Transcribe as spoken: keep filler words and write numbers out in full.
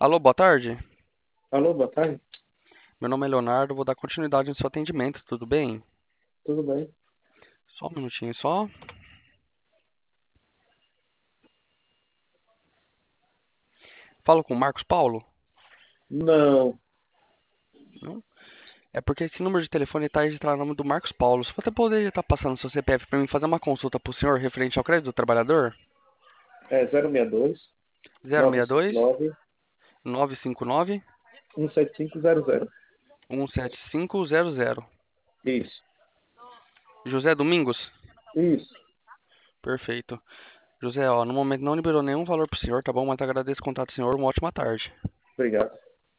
Alô, boa tarde. Alô, boa tarde. Meu nome é Leonardo, vou dar continuidade no seu atendimento, tudo bem? Tudo bem? Só um minutinho só. Falo com o Marcos Paulo? Não. Não? É porque esse número de telefone está registrado no nome do Marcos Paulo. Se você poderia estar passando seu C P F para mim fazer uma consulta para o senhor referente ao crédito do trabalhador? É zero seis dois, Zero nove seis cinco dois nove, nove cinco nove um sete cinco zero zero. um sete cinco zero zero. Isso. José Domingos? Isso. Perfeito. José, ó, no momento não liberou nenhum valor pro senhor, tá bom? Mas agradeço o contato do senhor. Uma ótima tarde. Obrigado.